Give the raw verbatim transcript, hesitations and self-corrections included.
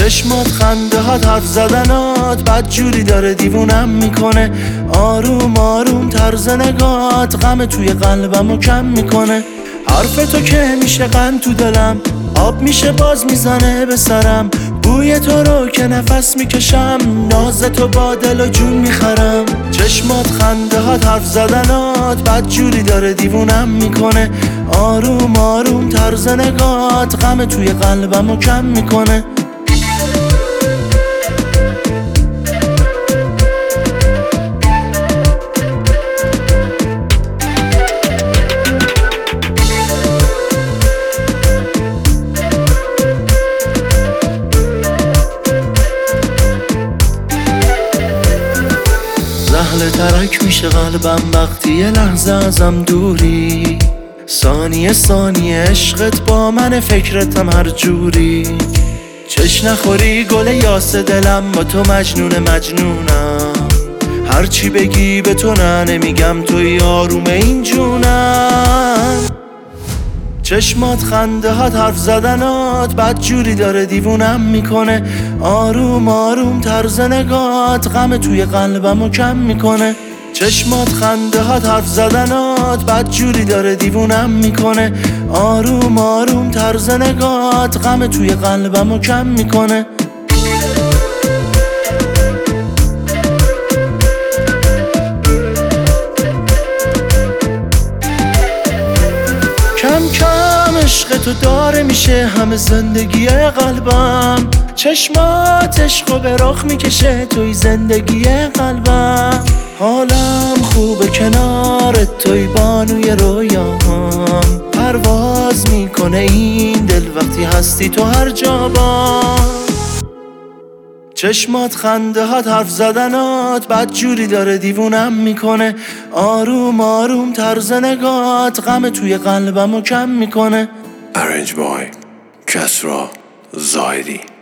چشمات خنده هات حرف زدنات بد جوری داره دیوونم میکنه. آروم آروم طرز نگات غم توی قلبمو کم میکنه. حرف تو که میشه قند تو دلم، آب میشه باز میزنه به سرم. بوی تو رو که نفس میکشم، ناز تو با دل و جون میخرم. چشمات خنده هات حرف زدنات بد جوری داره دیوونم میکنه. آروم آروم طرز نگات غم توی قلبمو کم میکنه. زهل ترک میشه قلبم وقتی یه لحظه ازم دوری. ثانیه ثانیه عشقت با من، فکرتم هر جوری. چش نخوری گل یاس دلم، با تو مجنون مجنونم. هرچی بگی به تو نه نمیگم، توی آروم این جونم. چشمات خنده هات حرف زدنات بد جوری داره دیوونم میکنه. آروم آروم طرز نگات غم توی قلبمو کم میکنه. چشمات خنده هات حرف زدنات بد جوری داره دیوونم میکنه. آروم آروم طرز نگات غم توی قلبمو کم میکنه. کم کم عشق تو داره میشه همه زندگی قلبم. چشمات عشقو به رخ میکشه توی زندگی قلبم. حالم خوبه کنارت، توی بانوی رویام. پرواز میکنه این دل وقتی هستی تو هر جا با. چشمات خنده هات حرف زدنات بد جوری داره دیوونم میکنه. آروم آروم طرز نگات غم توی قلبمو کم میکنه. Arrange by کسرا زاهدی.